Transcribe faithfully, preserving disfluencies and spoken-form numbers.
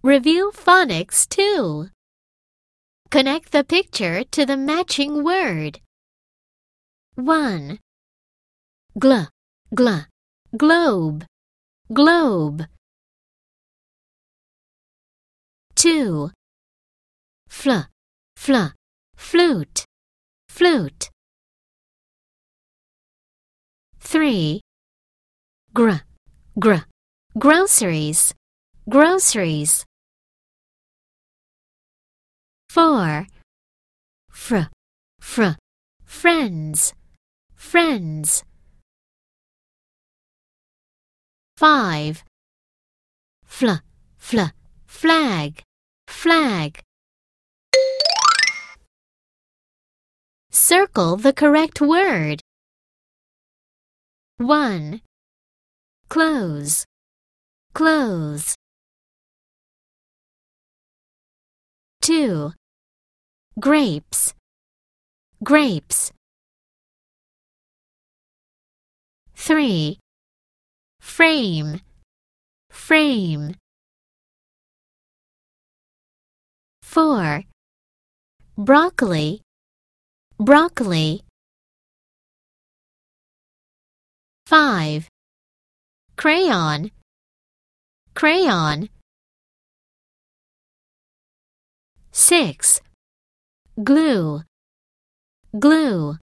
Review phonics too. Connect the picture to the matching word. one. Gl, gl, globe, globe. two. Fl, fl, flute, flute. three. Gr, gr, groceries, groceries. four. Fr, fr, friends, friends. five. Fl, fl, flag, flag. Circle the correct word. one. Clothes, clothes. two. Grapes, grapes. three. Frame, frame. four. Broccoli, broccoli. five. Crayon, crayon. six. Glue, glue.